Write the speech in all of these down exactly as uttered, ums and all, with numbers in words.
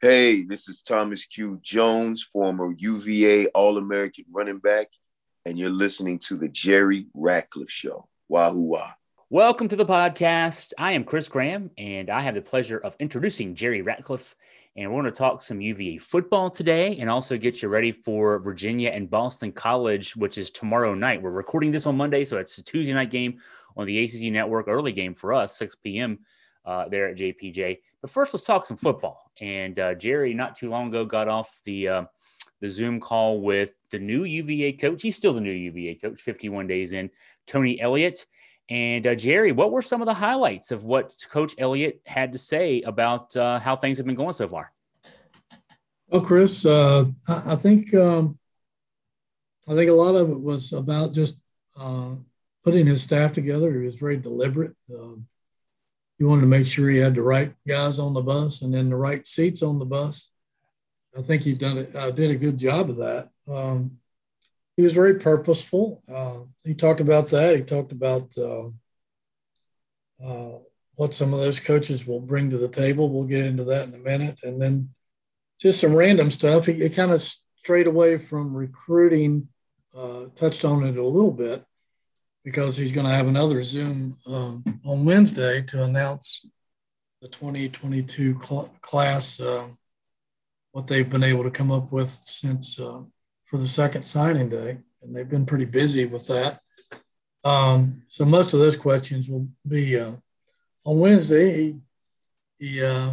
Hey, this is Thomas Q. Jones, former U V A All-American running back, and you're listening to the Jerry Ratcliffe Show. Wahoo wah. Welcome to the podcast. I am Chris Graham, and I have the pleasure of introducing Jerry Ratcliffe. And we're going to talk some U V A football today and also get you ready for Virginia and Boston College, which is tomorrow night. We're recording this on Monday, so it's a Tuesday night game on the A C C Network, early game for us, six p.m. Uh, there at J P J. But first, let's talk some football. And uh, Jerry, not too long ago, got off the uh, the Zoom call with the new U V A coach. He's still the new U V A coach, fifty-one days in, Tony Elliott. And uh, Jerry, what were some of the highlights of what Coach Elliott had to say about uh, how things have been going so far? Well, Chris, uh, I, I think um, I think a lot of it was about just uh, putting his staff together. He was very deliberate. Uh, he wanted to make sure he had the right guys on the bus and then the right seats on the bus. I think he done it, uh, did a good job of that. Um, He was very purposeful. Uh, he talked about that. He talked about uh, uh, what some of those coaches will bring to the table. We'll get into that in a minute. And then just some random stuff. He, he kind of strayed away from recruiting, uh, touched on it a little bit because he's going to have another Zoom um, on Wednesday to announce the twenty twenty-two cl- class, uh, what they've been able to come up with since uh, – for the second signing day, and they've been pretty busy with that. Um, so most of those questions will be uh, on Wednesday. He, he uh,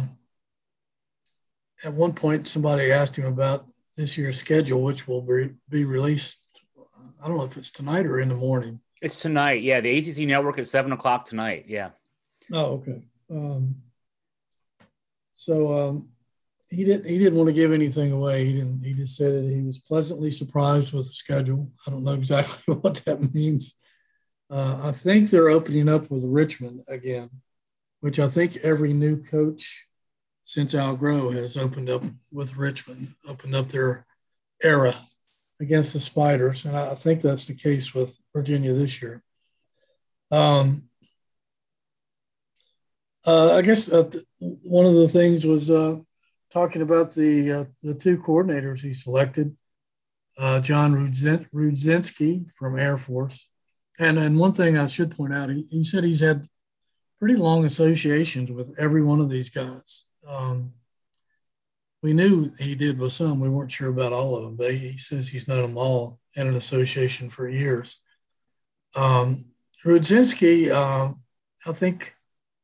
at one point, somebody asked him about this year's schedule, which will be, be released. I don't know if it's tonight or in the morning. It's tonight. Yeah. The A C C Network at seven o'clock tonight. Yeah. Oh, okay. Um, so, um, He didn't. He didn't want to give anything away. He didn't. He just said that he was pleasantly surprised with the schedule. I don't know exactly what that means. Uh, I think they're opening up with Richmond again, which I think every new coach since Al Groh has opened up with Richmond, opened up their era against the Spiders, and I think that's the case with Virginia this year. Um, uh, I guess uh, th- one of the things was. Uh, Talking about the uh, the two coordinators he selected, uh, John Rudzin- Rudzinski from Air Force. And and one thing I should point out, he, he said he's had pretty long associations with every one of these guys. Um, we knew he did with some. We weren't sure about all of them, but he, he says he's known them all in an association for years. Um, Rudzinski, uh, I think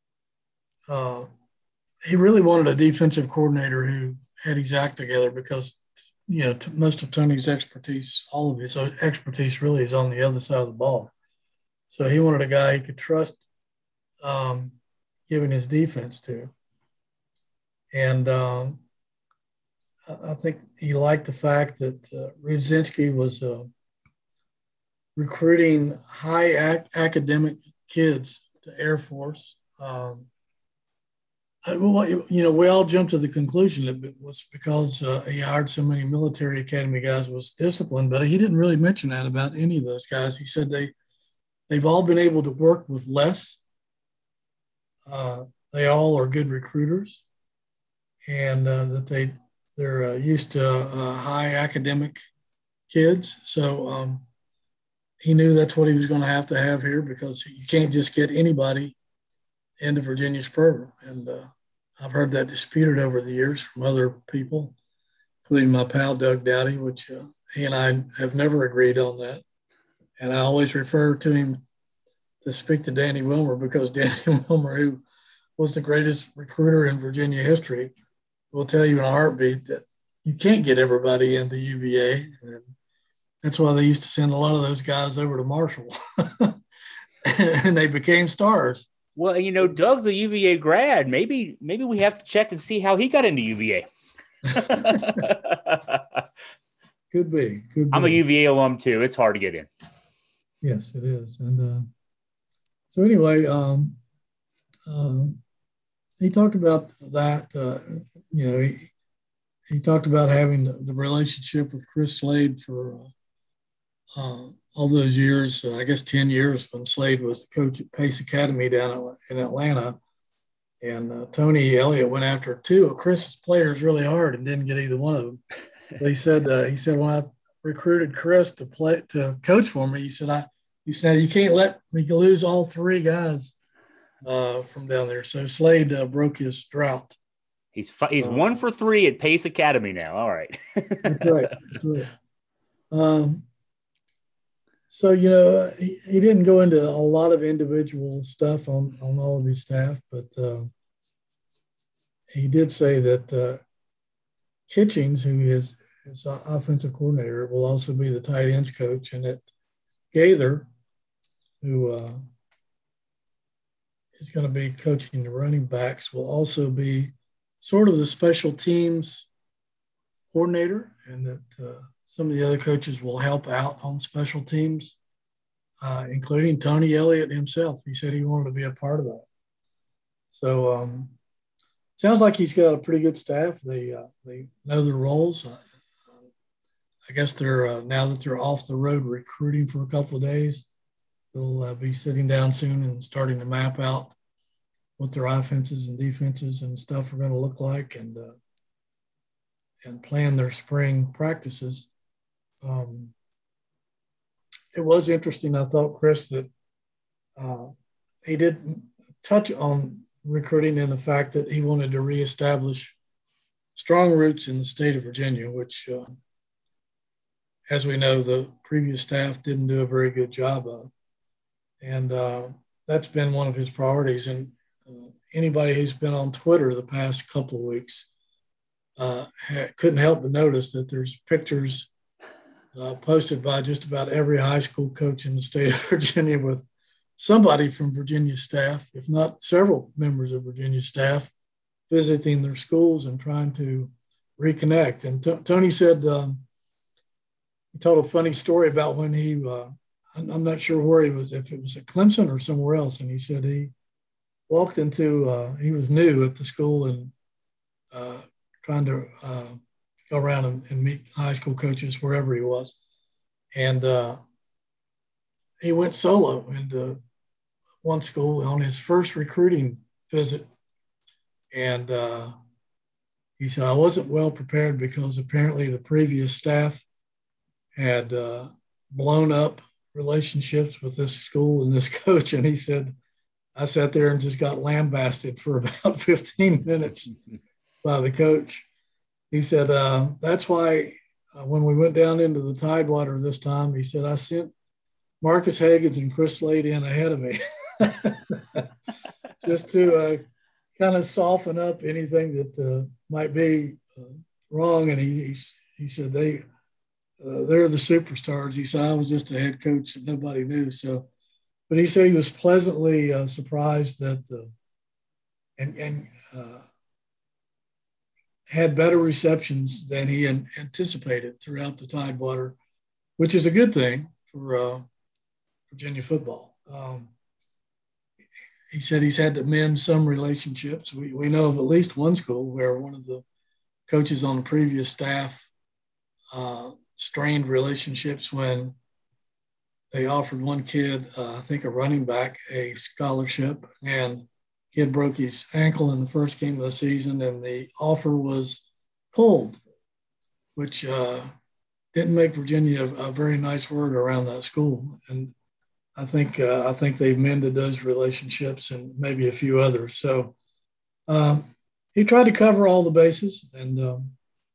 uh, – he really wanted a defensive coordinator who had his act together because, you know, t- most of Tony's expertise, all of his expertise really is on the other side of the ball. So he wanted a guy he could trust um, giving his defense to. And um, I, I think he liked the fact that uh, Rudzinski was uh, recruiting high ac- academic kids to Air Force. Um, I, well, you know, we all jumped to the conclusion that it was because uh, he hired so many military academy guys was disciplined, but he didn't really mention that about any of those guys. He said they, they've all been able to work with less. Uh, they all are good recruiters, and uh, that they, they're uh, used to uh, high academic kids. So um, he knew that's what he was going to have to have here because you can't just get anybody into Virginia's program. And uh, I've heard that disputed over the years from other people, including my pal Doug Dowdy, which uh, he and I have never agreed on that. And I always refer to him to speak to Danny Wilmer because Danny Wilmer, who was the greatest recruiter in Virginia history, will tell you in a heartbeat that you can't get everybody into U V A. And that's why they used to send a lot of those guys over to Marshall. And they became stars. Well, you know, Doug's a U V A grad. Maybe maybe we have to check and see how he got into U V A. Could be. Could be. I'm a U V A alum, too. It's hard to get in. Yes, it is. And uh, so anyway, um, uh, he talked about that. Uh, you know, he, he talked about having the, the relationship with Chris Slade for uh, uh, all those years, uh, I guess ten years when Slade was the coach at Pace Academy down in Atlanta. And uh, Tony Elliott went after two of Chris's players really hard and didn't get either one of them. But he said, uh, he said, when I recruited Chris to play, to coach for me, he said, I, he said, you can't let me lose all three guys uh, from down there. So Slade uh, broke his drought. He's he's uh, one for three at Pace Academy now. All right. That's right. That's right. Um, so, you know, he, he didn't go into a lot of individual stuff on, on all of his staff, but uh, he did say that uh, Kitchings, who is his offensive coordinator, will also be the tight ends coach, and that Gaither, who uh, is going to be coaching the running backs, will also be sort of the special teams coordinator, and that uh, some of the other coaches will help out on special teams, uh, including Tony Elliott himself. He said he wanted to be a part of that. So um, sounds like he's got a pretty good staff. They uh, they know their roles. Uh, I guess they're uh, now that they're off the road recruiting for a couple of days, they'll uh, be sitting down soon and starting to map out what their offenses and defenses and stuff are going to look like, and uh, and plan their spring practices. Um, it was interesting, I thought, Chris, that uh, he did touch on recruiting and the fact that he wanted to reestablish strong roots in the state of Virginia, which, uh, as we know, the previous staff didn't do a very good job of. And uh, that's been one of his priorities. And uh, anybody who's been on Twitter the past couple of weeks uh, ha- couldn't help but notice that there's pictures uh, posted by just about every high school coach in the state of Virginia with somebody from Virginia staff, if not several members of Virginia staff, visiting their schools and trying to reconnect. And t- Tony said, um, he told a funny story about when he, uh, I'm not sure where he was, if it was at Clemson or somewhere else. And he said he walked into, uh, he was new at the school and uh, trying to uh, go around and, and meet high school coaches wherever he was. And uh, he went solo into one school on his first recruiting visit. And uh, he said, I wasn't well prepared because apparently the previous staff had uh, blown up relationships with this school and this coach. And he said, I sat there and just got lambasted for about fifteen minutes by the coach. He said, uh, that's why uh, when we went down into the Tidewater this time, he said, I sent Marcus Hagans and Chris Slade in ahead of me just to uh, kind of soften up anything that uh, might be uh, wrong. And he, he, he said, they, uh, they're the superstars. He said, I was just a head coach that nobody knew. So, but he said he was pleasantly uh, surprised that, uh, and, and uh, had better receptions than he had anticipated throughout the Tidewater, which is a good thing for uh, Virginia football. Um, he said he's had to mend some relationships. We, we know of at least one school where one of the coaches on the previous staff uh, strained relationships when they offered one kid, uh, I think a running back, a scholarship, and kid broke his ankle in the first game of the season, and the offer was pulled, which uh, didn't make Virginia a, a very nice word around that school. And I think uh, I think they've mended those relationships and maybe a few others. So um, he tried to cover all the bases, and um,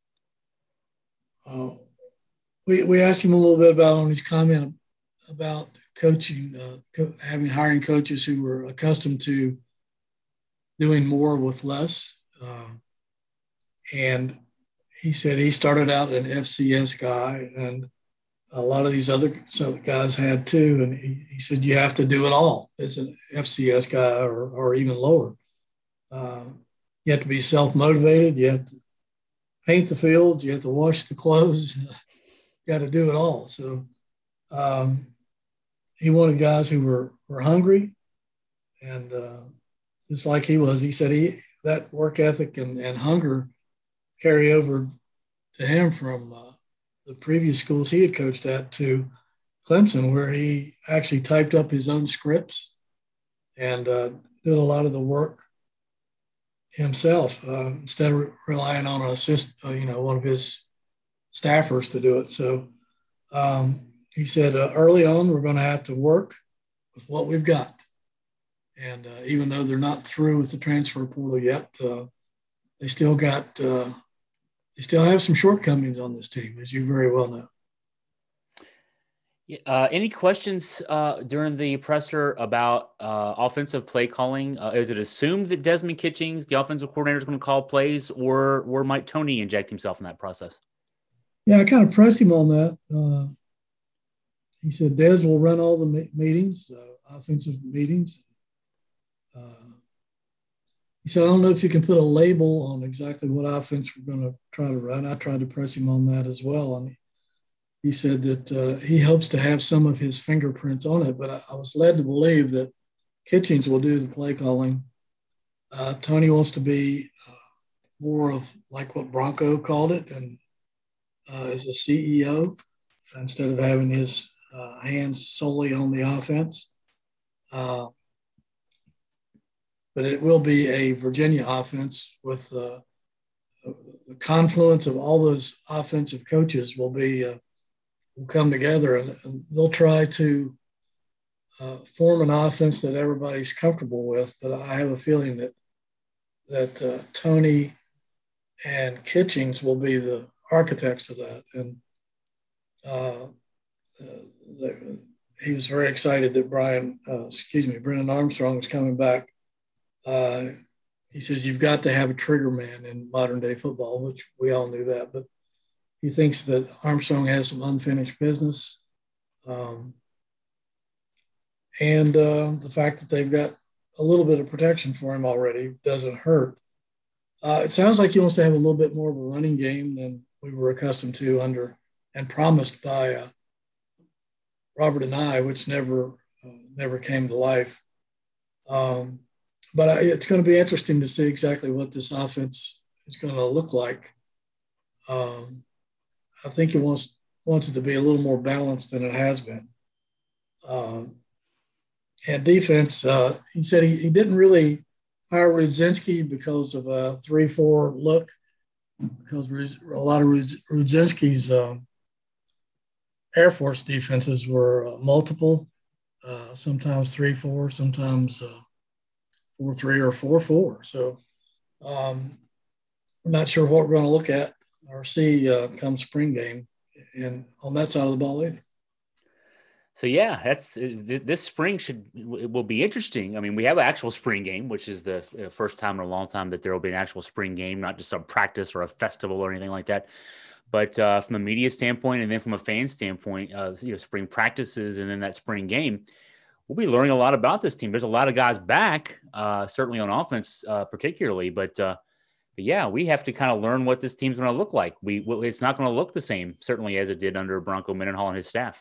uh, we we asked him a little bit about on his comment about coaching, uh, co- having hiring coaches who were accustomed to doing more with less. Uh, and he said he started out an F C S guy, and a lot of these other so guys had too. And he, he said, you have to do it all as an F C S guy or, or even lower. Uh, you have to be self-motivated. You have to paint the fields. You have to wash the clothes. You got to do it all. So um, he wanted guys who were, were hungry, and uh, just like he was, he said he that work ethic and, and hunger carry over to him from uh, the previous schools he had coached at to Clemson, where he actually typed up his own scripts and uh, did a lot of the work himself uh, instead of relying on an assist, uh, you know, one of his staffers to do it. So um, he said uh, early on, we're going to have to work with what we've got. And uh, even though they're not through with the transfer portal yet, uh, they still got, uh, they still have some shortcomings on this team, as you very well know. Uh, any questions uh, during the presser about uh, offensive play calling? Uh, is it assumed that Desmond Kitchings, the offensive coordinator, is going to call plays, or, or might Tony inject himself in that process? Yeah, I kind of pressed him on that. Uh, he said Des will run all the me- meetings, uh, offensive meetings. Uh, he said, I don't know if you can put a label on exactly what offense we're going to try to run. I tried to press him on that as well. And he said that uh, he hopes to have some of his fingerprints on it, but I, I was led to believe that Kitchings will do the play calling. Uh, Tony wants to be uh, more of like what Bronco called it, and uh, as a C E O, instead of having his uh, hands solely on the offense. Uh, but it will be a Virginia offense with uh, the confluence of all those offensive coaches will be uh, will come together, and, and they'll try to uh, form an offense that everybody's comfortable with. But I have a feeling that that uh, Tony and Kitchings will be the architects of that. And uh, uh, the, he was very excited that Brian, uh, excuse me, Brennan Armstrong was coming back. Uh, he says, you've got to have a trigger man in modern day football, which we all knew that, but he thinks that Armstrong has some unfinished business. Um, and uh, the fact that they've got a little bit of protection for him already doesn't hurt. Uh, it sounds like he wants to have a little bit more of a running game than we were accustomed to under and promised by uh, Robert and I, which never uh, never came to life. Um, but I, it's going to be interesting to see exactly what this offense is going to look like. Um, I think he wants wants it to be a little more balanced than it has been. Um, and defense, uh, he said he, he didn't really hire Rudzinski because of a three four look, because a lot of Rudzinski's uh, Air Force defenses were uh, multiple, uh, sometimes three four, sometimes uh, four three or four four. So um, I'm not sure what we're going to look at or see uh, come spring game and on that side of the ball either. So yeah, that's this spring should it will be interesting. I mean, we have an actual spring game, which is the first time in a long time that there will be an actual spring game, not just a practice or a festival or anything like that. But uh, from a media standpoint, and then from a fan standpoint, uh, you know, spring practices and then that spring game, we'll be learning a lot about this team. There's a lot of guys back, uh, certainly on offense, uh, particularly, but. Uh, But yeah, we have to kind of learn what this team's going to look like. We It's not going to look the same, certainly, as it did under Bronco Mendenhall and his staff.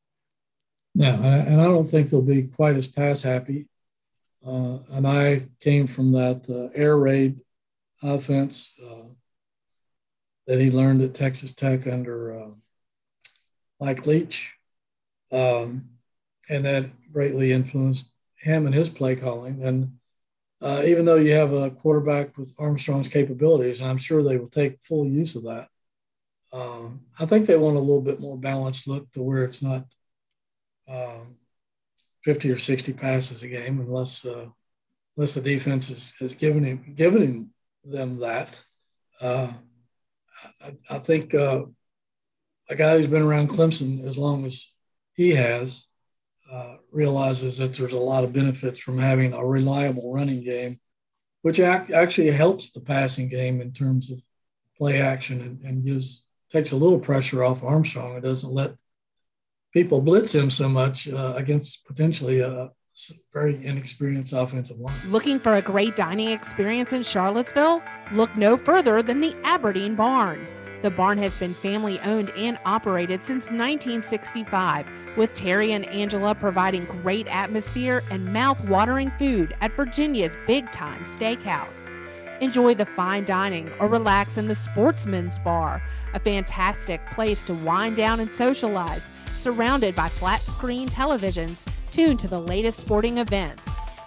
No, and I don't think they'll be quite as pass happy. Uh, and I came from that uh, air raid offense uh, that he learned at Texas Tech under uh, Mike Leach. Um, and that greatly influenced him and his play calling. And Uh, even though you have a quarterback with Armstrong's capabilities, and I'm sure they will take full use of that, um, I think they want a little bit more balanced look to where it's not um, fifty or sixty passes a game, unless uh, unless the defense is, is giving him giving them that. Uh, I, I think uh, a guy who's been around Clemson as long as he has. Uh, realizes that there's a lot of benefits from having a reliable running game, which ac- actually helps the passing game in terms of play action and, and gives takes a little pressure off Armstrong. It doesn't let people blitz him so much uh, against potentially a very inexperienced offensive line. Looking for a great dining experience in Charlottesville? Look no further than the Aberdeen Barn. The barn has been family owned and operated since nineteen sixty-five, with Terry and Angela providing great atmosphere and mouth-watering food at Virginia's big-time steakhouse. Enjoy the fine dining or relax in the Sportsman's Bar, a fantastic place to wind down and socialize, surrounded by flat-screen televisions tuned to the latest sporting events.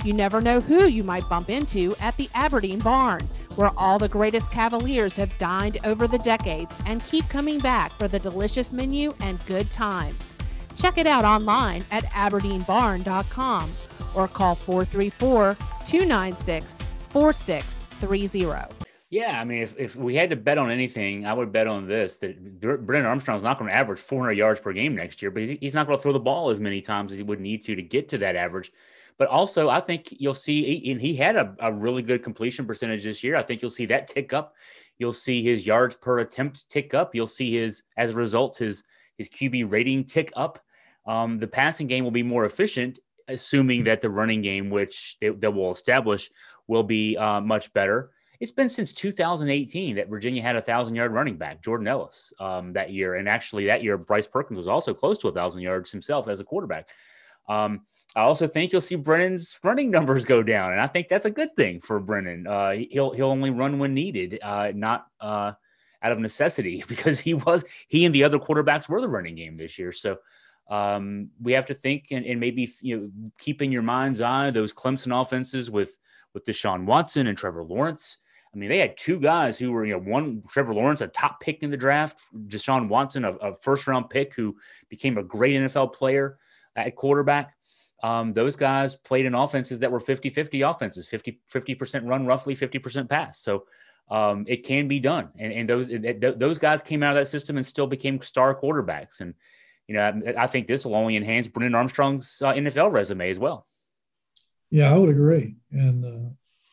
You never know who you might bump into at the Aberdeen Barn, where all the greatest Cavaliers have dined over the decades and keep coming back for the delicious menu and good times. Check it out online at aberdeen barn dot com or call four three four, two nine six, four six three zero. Yeah, I mean, if, if we had to bet on anything, I would bet on this, that Brennan Armstrong's not going to average four hundred yards per game next year, but he's, he's not going to throw the ball as many times as he would need to to get to that average. But also, I think you'll see, and he had a, a really good completion percentage this year. I think you'll see that tick up. You'll see his yards per attempt tick up. You'll see his, as a result, his his Q B rating tick up. Um, the passing game will be more efficient, assuming that the running game, which they, they will establish, will be uh, much better. It's been since two thousand eighteen that Virginia had a thousand-yard running back, Jordan Ellis, um, that year. And actually that year, Bryce Perkins was also close to one thousand yards himself as a quarterback. Um, I also think you'll see Brennan's running numbers go down, and I think that's a good thing for Brennan. Uh, he'll he'll only run when needed, uh, not uh, out of necessity, because he was he and the other quarterbacks were the running game this year. So um, we have to think and, and maybe you know keep in your mind's eye those Clemson offenses with with Deshaun Watson and Trevor Lawrence. I mean, they had two guys who were, you know, one, Trevor Lawrence, a top pick in the draft, Deshaun Watson, a, a first-round pick who became a great N F L player at quarterback. Um, those guys played in offenses that were fifty-fifty offenses, fifty percent run, roughly fifty percent pass. So um, it can be done. And, and those it, those guys came out of that system and still became star quarterbacks. And, you know, I, I think this will only enhance Brennan Armstrong's uh, N F L resume as well. Yeah, I would agree. And, uh,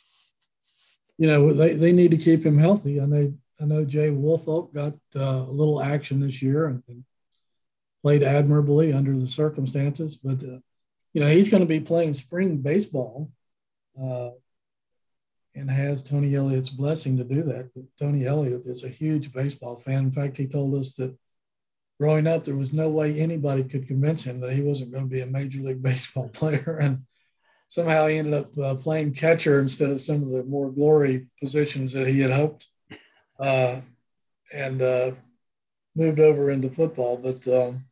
you know, they, they need to keep him healthy. I know, I know Jay Woolfolk got uh, a little action this year and, and played admirably under the circumstances. But, uh, you know, he's going to be playing spring baseball uh, and has Tony Elliott's blessing to do that. But Tony Elliott is a huge baseball fan. In fact, he told us that growing up, there was no way anybody could convince him that he wasn't going to be a Major League Baseball player. And somehow he ended up uh, playing catcher instead of some of the more glory positions that he had hoped uh, and uh, moved over into football. But um,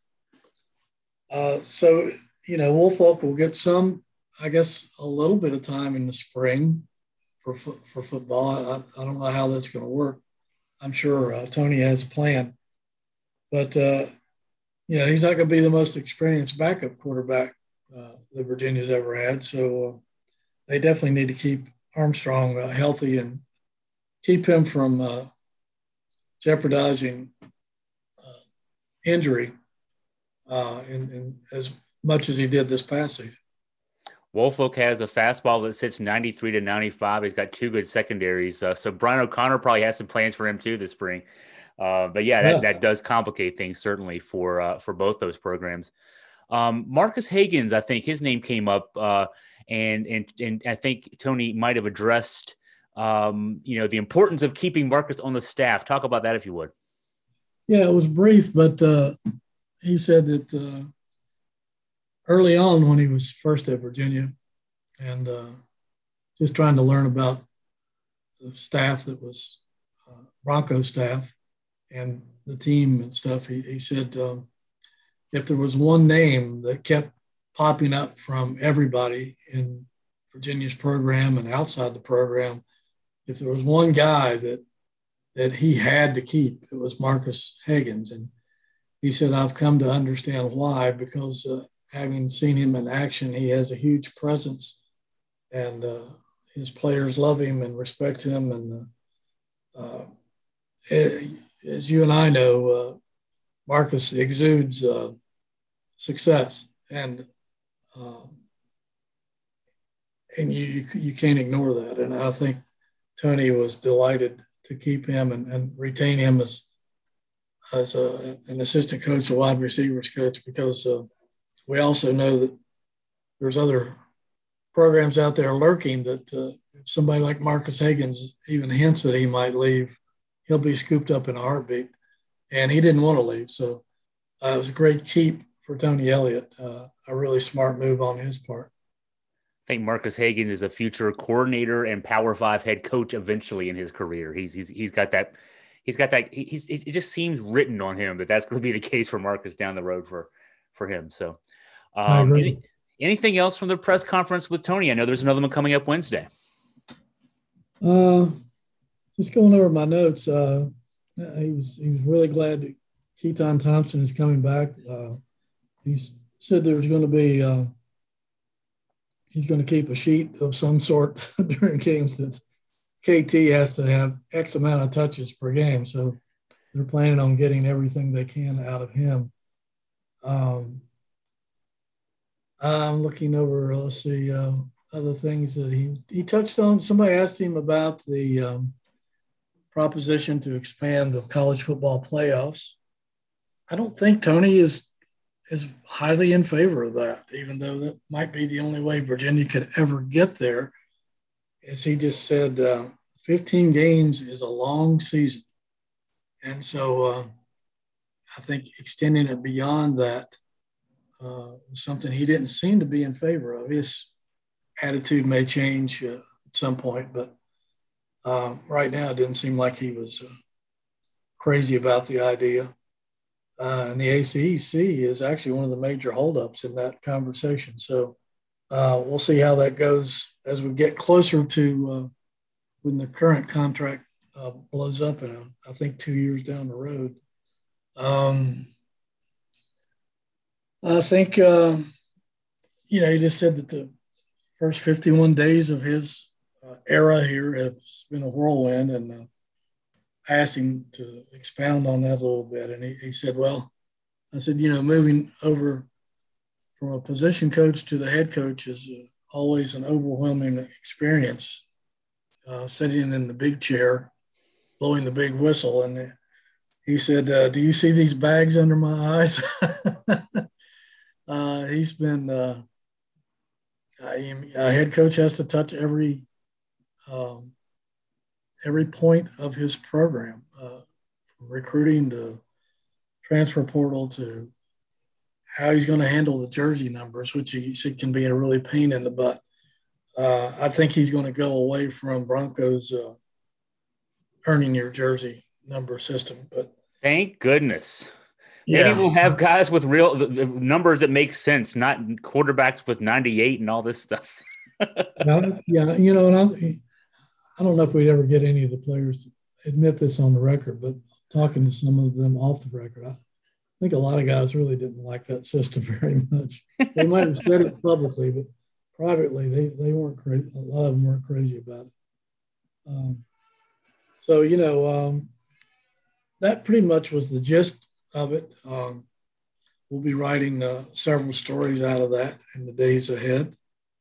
uh, so, you know, Woolfolk will get some, I guess, a little bit of time in the spring for fo- for football. I, I don't know how that's going to work. I'm sure uh, Tony has a plan. But, uh, you know, he's not going to be the most experienced backup quarterback uh, that Virginia's ever had. So uh, they definitely need to keep Armstrong uh, healthy and keep him from uh, jeopardizing uh, injury uh, in, in as much as he did this past season. Woolfolk has a fastball that sits ninety-three to ninety-five. He's got two good secondaries. Uh, so Brian O'Connor probably has some plans for him too this spring. Uh, but yeah, that, yeah. that does complicate things certainly for uh, for both those programs. Um, Marcus Hagans, I think his name came up, uh, and and and I think Tony might have addressed um, you know the importance of keeping Marcus on the staff. Talk about that if you would. Yeah, it was brief, but uh, he said that uh, early on when he was first at Virginia, and uh, just trying to learn about the staff that was uh, Bronco staff and the team and stuff, he, he said um, if there was one name that kept popping up from everybody in Virginia's program and outside the program, if there was one guy that that he had to keep, it was Marcus Hagans. And he said, I've come to understand why, because uh, having seen him in action, he has a huge presence, and uh, his players love him and respect him. And uh, uh, it, as you and I know, uh, Marcus exudes uh, success, and um, and you you can't ignore that. And I think Tony was delighted to keep him and, and retain him as as a, an assistant coach, a wide receivers coach, because uh, we also know that there's other programs out there lurking that uh, if somebody like Marcus Hagans even hints that he might leave, he'll be scooped up in a heartbeat. And he didn't want to leave. So uh, it was a great keep for Tony Elliott, uh, a really smart move on his part. I think Marcus Hagans is a future coordinator and Power Five head coach eventually in his career. He's he's he's got that. He's got that. He's it just seems written on him that that's going to be the case for Marcus down the road for for him. So, um, any, Anything else from the press conference with Tony? I know there's another one coming up Wednesday. Uh, just going over my notes. Uh, he was he was really glad that Keaton Thompson is coming back. Uh, he said there's going to be uh, he's going to keep a sheet of some sort during games that K T has to have X amount of touches per game. So they're planning on getting everything they can out of him. Um, I'm looking over, let's see, uh, other things that he, he touched on. Somebody asked him about the um, proposition to expand the college football playoffs. I don't think Tony is is highly in favor of that, even though that might be the only way Virginia could ever get there. As he just said, uh, fifteen games is a long season. And so uh, I think extending it beyond that uh, was something he didn't seem to be in favor of. His attitude may change uh, at some point, but uh, right now it didn't seem like he was uh, crazy about the idea. Uh, and the A C C is actually one of the major holdups in that conversation. So uh, we'll see how that goes as we get closer to uh, when the current contract uh, blows up in, a, I think, two years down the road. Um, I think, uh, you know, he just said that the first fifty-one days of his uh, era here have been a whirlwind, and uh, I asked him to expound on that a little bit. And he, he said, well, I said, you know, moving over from a position coach to the head coach is uh, always an overwhelming experience, uh, sitting in the big chair, blowing the big whistle. And he said, uh, do you see these bags under my eyes? uh, he's been, uh, a head coach has to touch every, um, every point of his program, uh, from recruiting to transfer portal to how he's going to handle the jersey numbers, which he said can be a really pain in the butt. Uh, I think he's going to go away from Broncos uh, earning your jersey number system. But thank goodness. Yeah. Maybe we'll have guys with real the, the numbers that make sense, not quarterbacks with ninety-eight and all this stuff. now, yeah, you know, and I, I don't know if we'd ever get any of the players to admit this on the record, but talking to some of them off the record, I think a lot of guys really didn't like that system very much. They might have said it publicly, but privately, they, they weren't crazy. A lot of them weren't crazy about it. Um, so, you know, um, that pretty much was the gist of it. Um, we'll be writing uh, several stories out of that in the days ahead,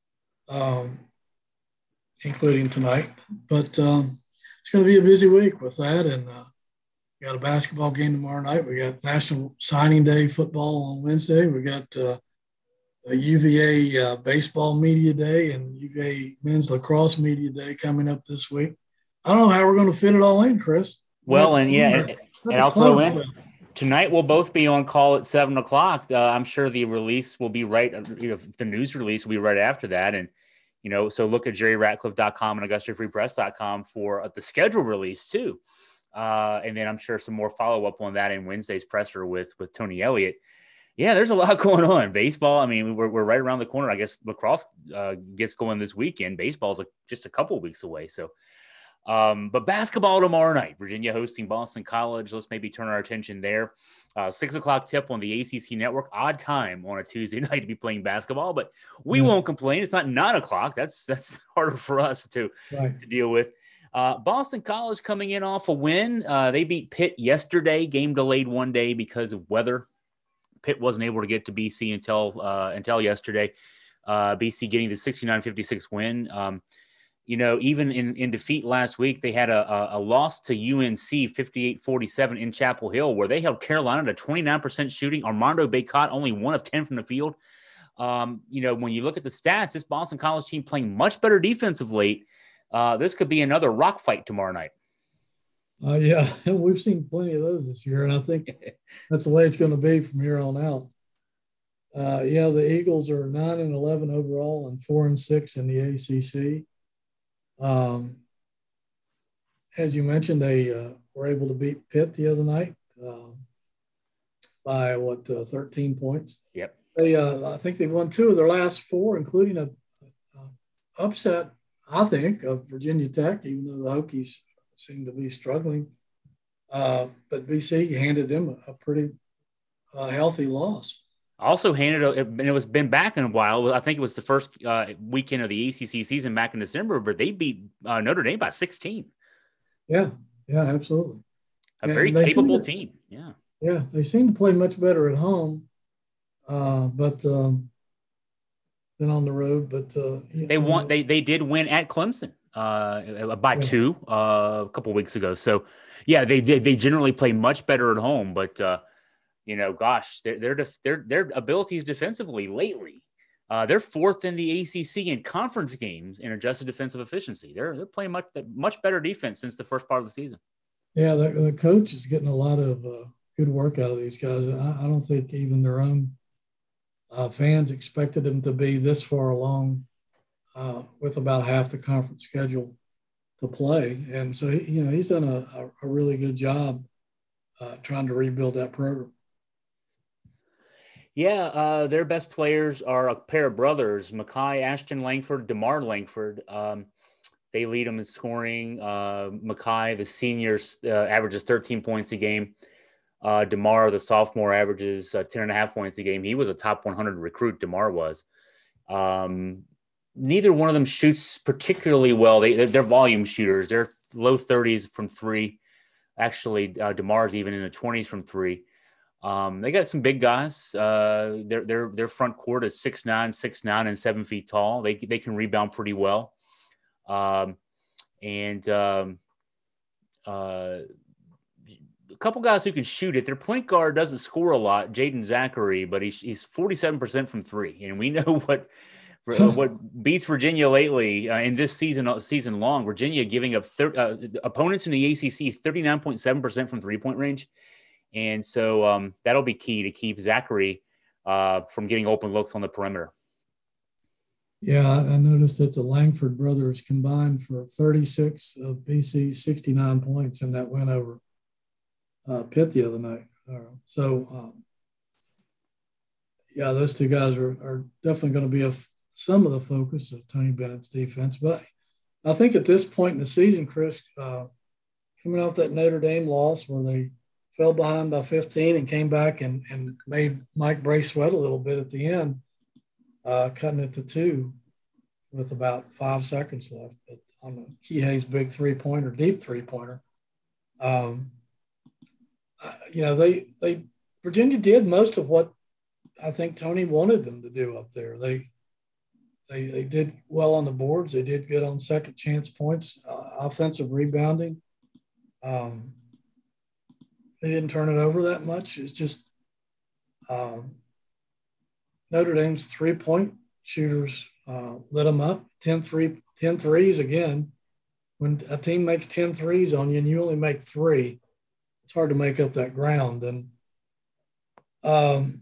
um, including tonight. But um, it's going to be a busy week with that. And uh, we got a basketball game tomorrow night. We got National Signing Day football on Wednesday. We got uh, a U V A uh, baseball media day and U V A men's lacrosse media day coming up this week. I don't know how we're going to fit it all in, Chris. Well, and yeah, and, and I'll throw in tonight we'll both be on call at seven o'clock. Uh, I'm sure the release will be right. You know, the news release will be right after that. And, you know, so look at jerry ratcliffe dot com and augusta free press dot com for uh, the schedule release too. Uh, and then I'm sure some more follow-up on that in Wednesday's presser with, with Tony Elliott. Yeah, there's a lot going on. Baseball, I mean, we're, we're right around the corner. I guess lacrosse uh, gets going this weekend. Baseball's like just a couple of weeks away. So, um, but basketball tomorrow night, Virginia hosting Boston College. Let's maybe turn our attention there. Uh, six o'clock tip on the A C C network. Odd time on a Tuesday night to be playing basketball, but we mm-hmm. won't complain. It's not nine o'clock. That's, that's harder for us to, right. to deal with. Uh, Boston College coming in off a win. Uh, they beat Pitt yesterday, game delayed one day because of weather. Pitt wasn't able to get to B C until uh, until yesterday. Uh, B C getting the sixty-nine fifty-six win. Um, you know, even in, in defeat last week, they had a, a, a loss to U N C fifty-eight forty-seven in Chapel Hill, where they held Carolina to twenty-nine percent shooting. Armando Bacot only one of ten from the field. Um, you know, when you look at the stats, this Boston College team playing much better defense of late. Uh, this could be another rock fight tomorrow night. Uh, yeah, we've seen plenty of those this year, and I think that's the way it's going to be from here on out. Uh, you know, the Eagles are nine and eleven overall and four and six in the A C C. Um, as you mentioned, they uh, were able to beat Pitt the other night uh, by what uh, thirteen points. Yep. They, uh, I think they've won two of their last four, including a, a upset, I think, of Virginia Tech, even though the Hokies seem to be struggling. Uh, but B C handed them a, a pretty uh, healthy loss. Also handed, a, and it was been back in a while. I think it was the first uh, weekend of the A C C season back in December, but they beat uh, Notre Dame by sixteen. Yeah, yeah, absolutely. A and very capable to, team. Yeah, yeah, they seem to play much better at home, uh, but um, than on the road. But uh, they won. Know. They they did win at Clemson uh, by yeah. two uh, a couple weeks ago. So yeah, they did. They generally play much better at home, but. Uh, You know, gosh, their their their their abilities defensively lately, uh, they're fourth in the A C C in conference games in adjusted defensive efficiency. They're they're playing much much better defense since the first part of the season. Yeah, the, the coach is getting a lot of uh, good work out of these guys. I, I don't think even their own uh, fans expected them to be this far along uh, with about half the conference schedule to play, and so he, you know he's done a, a, a really good job uh, trying to rebuild that program. Yeah, uh, their best players are a pair of brothers, Makai Ashton Langford, DeMar Langford. Um, they lead them in scoring. Uh, Makai, the senior, uh, averages thirteen points a game. Uh, DeMar, the sophomore, averages uh, ten and a half points a game. He was a top one hundred recruit, DeMar was. Um, neither one of them shoots particularly well. They, they're, they're volume shooters. They're low thirties from three. Actually, uh, DeMar's even in the twenties from three. Um, they got some big guys. Uh, their their their front court is six nine, six nine, and seven feet tall. They they can rebound pretty well, um, and um, uh, a couple guys who can shoot it. Their point guard doesn't score a lot, Jaden Zachary, but he's he's forty-seven percent from three, and we know what what beats Virginia lately uh, in this season season long. Virginia giving up thir- uh, opponents in the A C C thirty-nine point seven percent from three point range. And so um, that'll be key to keep Zachary uh, from getting open looks on the perimeter. Yeah, I noticed that the Langford brothers combined for thirty-six of B C's sixty-nine points in that win over uh, Pitt the other night. Uh, so, um, yeah, those two guys are, are definitely going to be a, some of the focus of Tony Bennett's defense. But I think at this point in the season, Chris, uh, coming off that Notre Dame loss where they fell behind by fifteen and came back and, and made Mike Bray sweat a little bit at the end, uh, cutting it to two with about five seconds left. But on Kihei's big three-pointer, deep three-pointer, um, uh, you know, they they Virginia did most of what I think Tony wanted them to do up there. They they they did well on the boards. They did good on second chance points, uh, offensive rebounding. Um, They didn't turn it over that much. It's just um, Notre Dame's three-point shooters uh, lit them up. ten, three, ten threes again. When a team makes ten threes on you and you only make three, it's hard to make up that ground. And, um,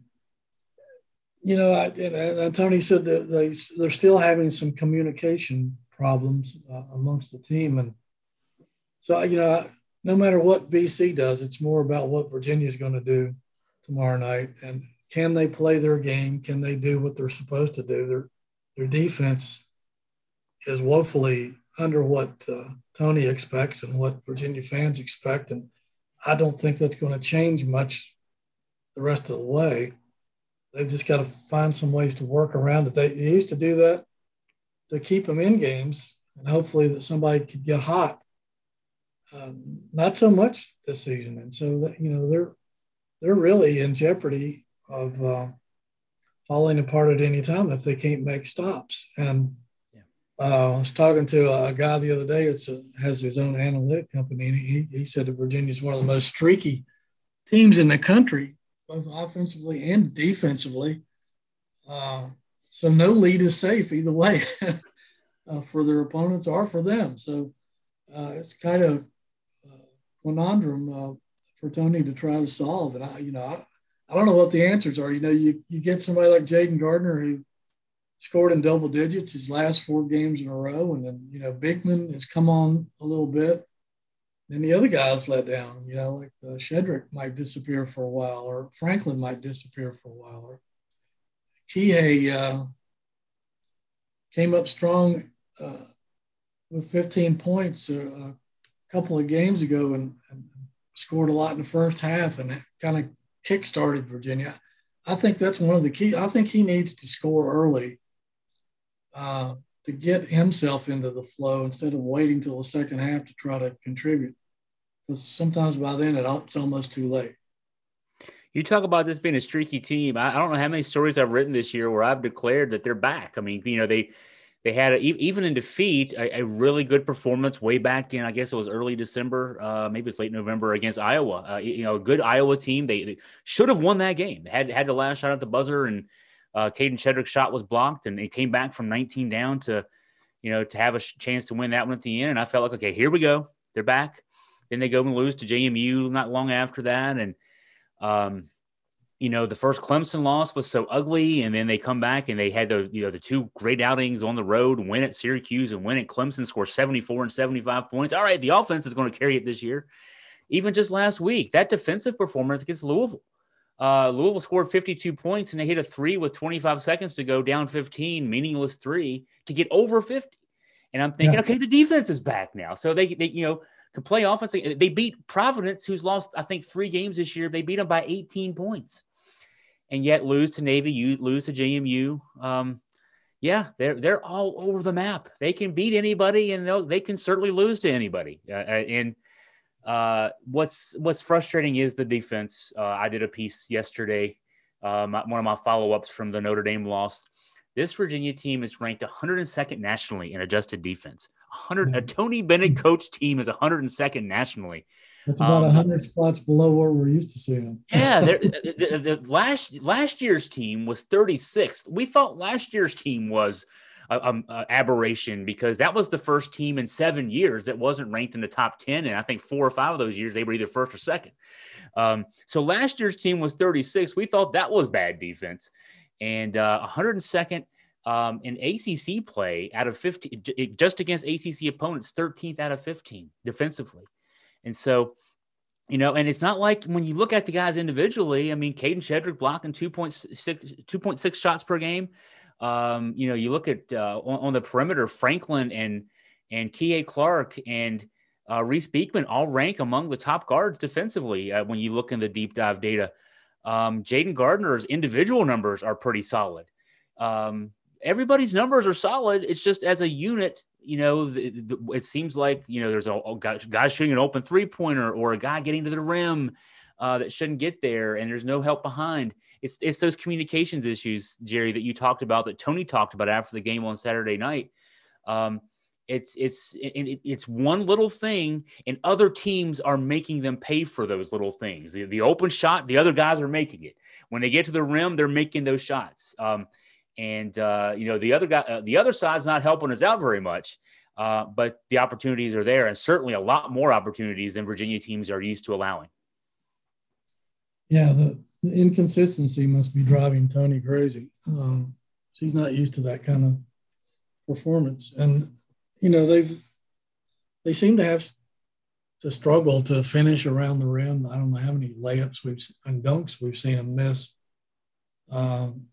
you know, I, and, and Tony said that they, they're still having some communication problems uh, amongst the team. And so, you know, I, no matter what B C does, it's more about what Virginia is going to do tomorrow night. And can they play their game? Can they do what they're supposed to do? Their, their defense is woefully under what uh, Tony expects and what Virginia fans expect. And I don't think that's going to change much the rest of the way. They've just got to find some ways to work around it. They, they used to do that to keep them in games, and hopefully that somebody could get hot. Um, not so much this season, and so that, you know they're they're really in jeopardy of uh, falling apart at any time if they can't make stops. And yeah. uh, I was talking to a guy the other day that has his own analytic company, and he he said that Virginia is one of the most streaky teams in the country, both offensively and defensively. Uh, so no lead is safe either way uh, for their opponents or for them. So uh, it's kind of conundrum uh, for Tony to try to solve. And I, you know, I, I don't know what the answers are. You know, you, you get somebody like Jaden Gardner who scored in double digits his last four games in a row. And then, you know, Bickman has come on a little bit. Then the other guys let down, you know, like uh, Shedrick might disappear for a while, or Franklin might disappear for a while. Or, Kihei uh, came up strong uh, with fifteen points a, a couple of games ago and, and scored a lot in the first half and kind of kick-started Virginia. I think that's one of the key. I think he needs to score early uh, to get himself into the flow instead of waiting till the second half to try to contribute. Because sometimes by then it's almost too late. You talk about this being a streaky team. I, I don't know how many stories I've written this year where I've declared that they're back. I mean, you know, they they had a, even in defeat a, a really good performance way back in, I guess it was early December, uh, maybe it's late November against Iowa. Uh, you know, a good Iowa team. They, they should have won that game. They had had the last shot at the buzzer, and uh, Caden Shedrick's shot was blocked, and it came back from nineteen down to, you know, to have a chance to win that one at the end. And I felt like, okay, here we go. They're back. Then they go and lose to J M U not long after that. And, um, you know, the first Clemson loss was so ugly. And then they come back and they had the, you know, the two great outings on the road, win at Syracuse and win at Clemson, score seventy-four and seventy-five points. All right, the offense is going to carry it this year. Even just last week, that defensive performance against Louisville. Uh, Louisville scored fifty-two points and they hit a three with twenty-five seconds to go, down fifteen, meaningless three to get over fifty. And I'm thinking, yeah. okay, the defense is back now. So they, they you know, can play offense. They beat Providence, who's lost, I think, three games this year. They beat them by eighteen points, and yet lose to Navy, you lose to J M U. Um, yeah, they're they're all over the map. They can beat anybody, and they can certainly lose to anybody. Uh, and uh, what's what's frustrating is the defense. Uh, I did a piece yesterday, uh, my, one of my follow-ups from the Notre Dame loss. This Virginia team is ranked one hundred second nationally in adjusted defense. one hundred, a Tony Bennett coach team is one hundred second nationally. That's about um, one hundred spots below where we're used to seeing them. Yeah, the, the, the last last year's team was thirty-sixth. We thought last year's team was an aberration because that was the first team in seven years that wasn't ranked in the top ten, and I think four or five of those years they were either first or second. Um, so last year's team was thirty-sixth. We thought that was bad defense. And uh, one hundred second um, in A C C play out of fifteen, just against A C C opponents, thirteenth out of fifteen defensively. And so, you know, and it's not like when you look at the guys individually, I mean, Caden Shedrick blocking two point six shots per game. Um, you know, you look at uh, on, on the perimeter, Franklin and and Kihei Clark and uh, Reese Beekman all rank among the top guards defensively uh, when you look in the deep dive data. Um, Jaden Gardner's individual numbers are pretty solid. Um, everybody's numbers are solid. It's just as a unit, you know, the, the, it seems like, you know, there's a, a guy, guy shooting an open three-pointer or a guy getting to the rim uh, that shouldn't get there, and there's no help behind. It's it's those communications issues, Jerry, that you talked about, that Tony talked about after the game on Saturday night. Um, It's it's it, it's one little thing, and other teams are making them pay for those little things. The, the open shot, the other guys are making it. When they get to the rim, they're making those shots. Um, and uh, you know the other guy, uh, the other side's not helping us out very much. Uh, but the opportunities are there, and certainly a lot more opportunities than Virginia teams are used to allowing. Yeah, the, the inconsistency must be driving Tony crazy. Um, he's not used to that kind of performance, and you know, they've they seem to have to struggle to finish around the rim. I don't know how many layups we've and dunks we've seen them miss. Um,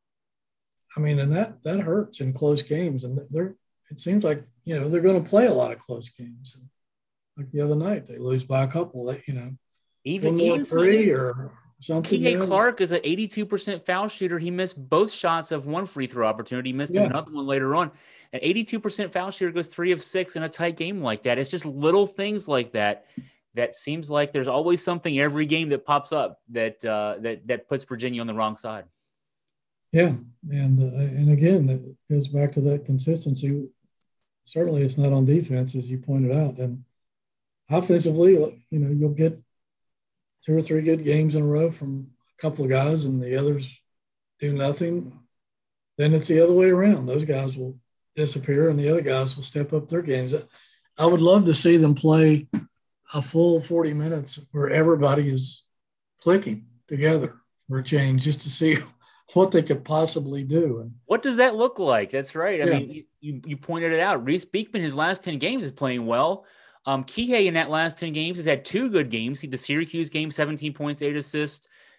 I mean, and that that hurts in close games. And they're it seems like you know they're going to play a lot of close games. And like the other night, they lose by a couple. That you know, even even three or something. Kihei Clark is an eighty-two percent foul shooter. He missed both shots of one free throw opportunity. He missed yeah. another one later on. An eighty-two percent foul shooter goes three of six in a tight game like that. It's just little things like that that seems like there's always something every game that pops up that uh, that that puts Virginia on the wrong side. Yeah, and uh, and again, that goes back to that consistency. Certainly, it's not on defense, as you pointed out, and offensively, you know, you'll get two or three good games in a row from a couple of guys, and the others do nothing. Then it's the other way around. Those guys will disappear, and the other guys will step up their games. I would love to see them play a full forty minutes where everybody is clicking together for a change, just to see what they could possibly do. And what does that look like? That's right. I yeah. mean, you, you pointed it out. Reese Beekman, his last ten games is playing well. Um, Kihei in that last ten games has had two good games. The Syracuse game, seventeen points, eight assists.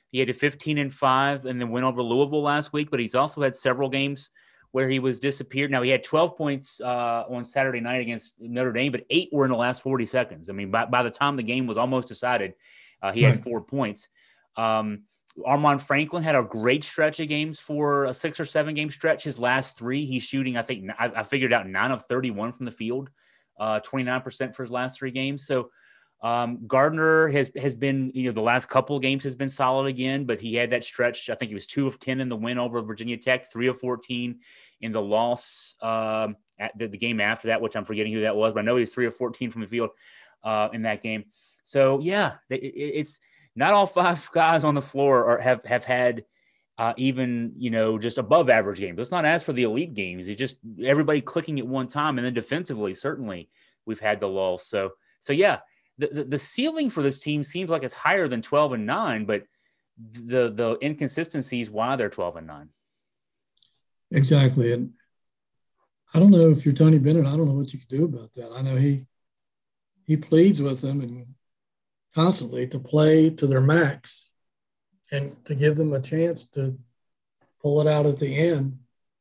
He had a fifteen and five and then went over Louisville last week, but he's also had several games where he was disappeared. Now, he had twelve points uh, on Saturday night against Notre Dame, but eight were in the last forty seconds. I mean, by, by the time the game was almost decided, uh, he right. had four points. Um, Armand Franklin had a great stretch of games for a six or seven game stretch. His last three, he's shooting, I think, I, I figured out nine of thirty-one from the field, uh, twenty-nine percent for his last three games. So um, Gardner has has been, you know, the last couple of games has been solid again, but he had that stretch. I think he was two of ten in the win over Virginia Tech, three of fourteen in the loss um, at the, the game after that, which I'm forgetting who that was, but I know he was three of fourteen from the field uh, in that game. So, yeah, it, it's not all five guys on the floor are, have, have had uh, even, you know, just above average games. Let's not ask for the elite games. It's just everybody clicking at one time. And then defensively, certainly we've had the lull. So, so yeah, the, the, the ceiling for this team seems like it's higher than twelve and nine, but the, the inconsistencies why they're twelve and nine. Exactly. And I don't know if you're Tony Bennett, I don't know what you can do about that. I know he, he pleads with them and constantly to play to their max and to give them a chance to pull it out at the end.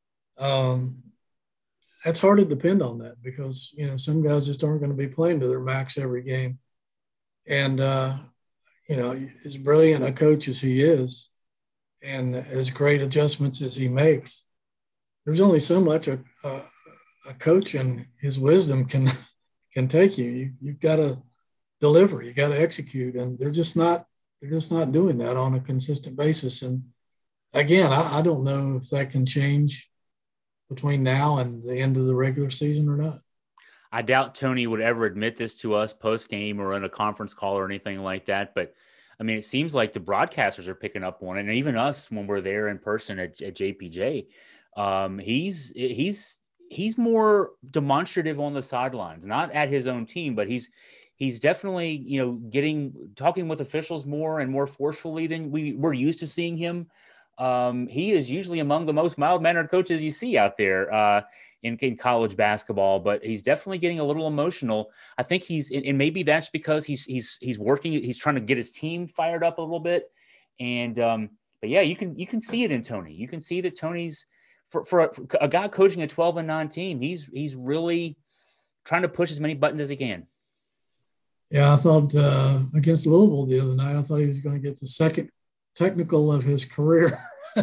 Um, it's hard to depend on that because, you know, some guys just aren't going to be playing to their max every game. And, uh, you know, as brilliant a coach as he is and as great adjustments as he makes, there's only so much a, a, a coach and his wisdom can can take you. you you've got to deliver, you got to execute, and they're just not they're just not doing that on a consistent basis. And again, I, I don't know if that can change between now and the end of the regular season or not. I doubt Tony would ever admit this to us post-game or in a conference call or anything like that. But, I mean, it seems like the broadcasters are picking up on it, and even us when we're there in person at, at J P J. Um, he's he's he's more demonstrative on the sidelines, not at his own team, but he's he's definitely, you know, getting talking with officials more and more forcefully than we we're used to seeing him. Um, he is usually among the most mild-mannered coaches you see out there uh, in, in college basketball, but he's definitely getting a little emotional. I think he's, and maybe that's because he's he's he's working, he's trying to get his team fired up a little bit. And um, but yeah, you can you can see it in Tony. You can see that Tony's for for a, for a guy coaching a twelve and nine team. He's he's really trying to push as many buttons as he can. Yeah, I thought uh, against Louisville the other night, I thought he was going to get the second technical of his career.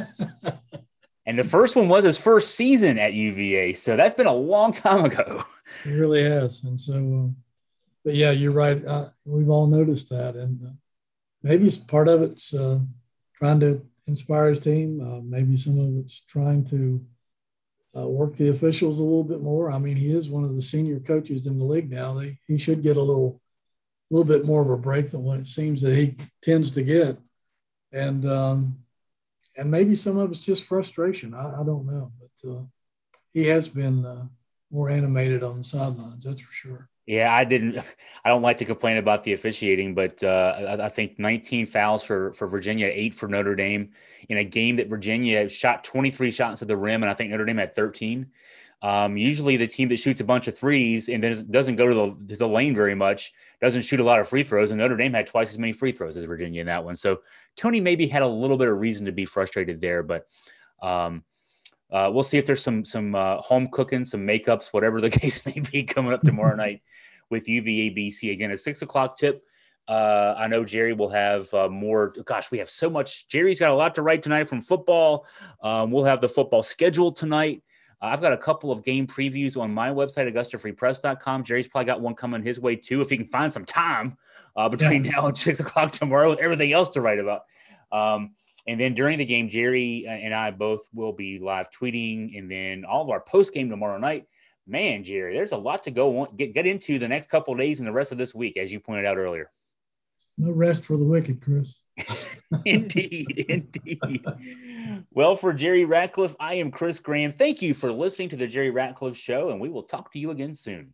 And the first one was his first season at U V A. So that's been a long time ago. It really has. And so, uh, but yeah, you're right. Uh, we've all noticed that. And uh, maybe it's part of it's uh, trying to inspire his team. Uh, maybe some of it's trying to uh, work the officials a little bit more. I mean, he is one of the senior coaches in the league now. They, he should get a little, little bit more of a break than what it seems that he tends to get. And, um, and maybe some of it's just frustration. I, I don't know, but uh, he has been uh, more animated on the sidelines. That's for sure. Yeah, I didn't. I don't like to complain about the officiating, but uh, I, I think nineteen fouls for for Virginia, eight for Notre Dame in a game that Virginia shot twenty-three shots at the rim, and I think Notre Dame had thirteen. Um, usually, the team that shoots a bunch of threes and then doesn't go to the, to the lane very much doesn't shoot a lot of free throws, and Notre Dame had twice as many free throws as Virginia in that one. So Tony maybe had a little bit of reason to be frustrated there, but um, uh, we'll see if there's some some uh, home cooking, some makeups, whatever the case may be, coming up tomorrow night with U V A B C. Again, a six o'clock tip. Uh, I know Jerry will have uh, more. Gosh, we have so much. Jerry's got a lot to write tonight from football. Um, we'll have the football schedule tonight. Uh, I've got a couple of game previews on my website, Augusta Free Press dot com. Jerry's probably got one coming his way too, if he can find some time uh, between yeah. now and six o'clock tomorrow with everything else to write about. Um, and then during the game, Jerry and I both will be live tweeting, and then all of our post game tomorrow night. Man, Jerry, there's a lot to go on, get, get into the next couple of days and the rest of this week, as you pointed out earlier. No rest for the wicked, Chris. Indeed, indeed. Well, for Jerry Ratcliffe, I am Chris Graham. Thank you for listening to the Jerry Ratcliffe Show, and we will talk to you again soon.